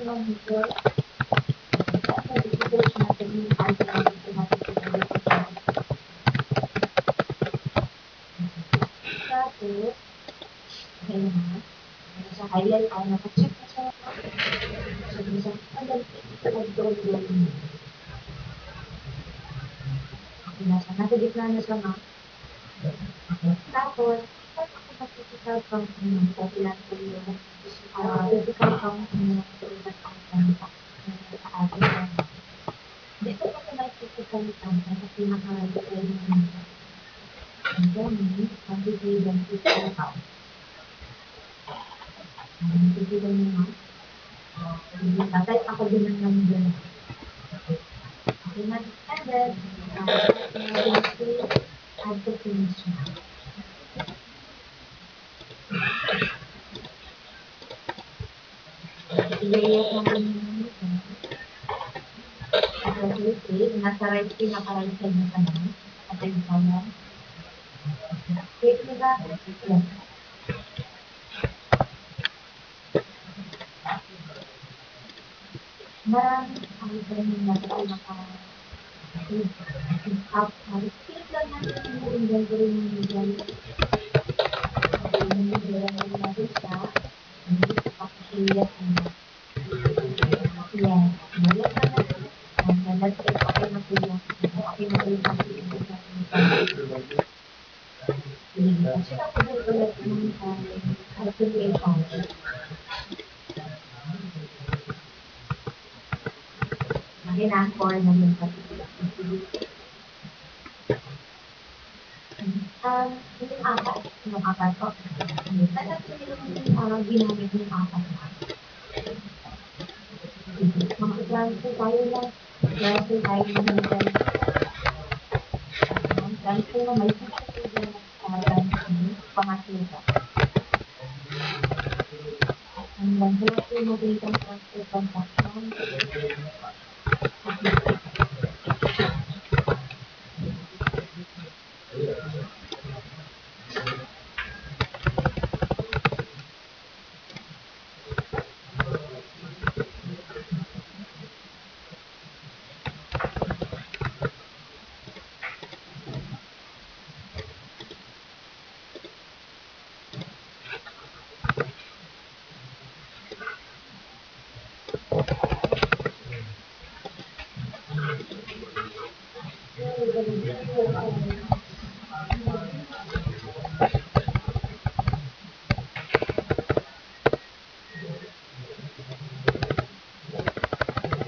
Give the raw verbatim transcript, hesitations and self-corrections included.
mag-work. Tapos, i-search natin yung answer dito natin sa Google. Tapos, okay na. Ano sa highlight, ay nakacheck na siya. Check na siya. Pag-control mo. Okay na siya. Nasa gitna na siya, ma'am. Tapos, start ako sa physical count mo. Kailan ko yung uh, physical count mo through that item sa, sa atin. Dito ko sa may physical count na sa pinaka-right mo. And then, magbibigay ng physical count. Magbibigay mo, ma'am. Type ako din ng number. Okay na. And then, uh, now we'll say, add to finish na. I-yes lang din naman ito. At we'll say, nasa right, pinaka-right side na naman. At yung column. Click mo ba? Yes. Maraming item na sa pinaka-up. Click lang natin yung inventory ng legal. Nilagyan natin siya. Tapos yes na. Yes. Yes na natin. And that's it. Okay na po yung okay na po yung activity natin. Check ako din ulit yung calculation. Ginangkor na yung Um, yung apat, yung apat ko. Bakit yung uh, ginamit yung apat na? Mag-transfer tayo lang. Transfer tayo ng legal. Transfer na may transfer din na transfer. Pangatlo ka. And then, transfer mo din yung transfer transaction.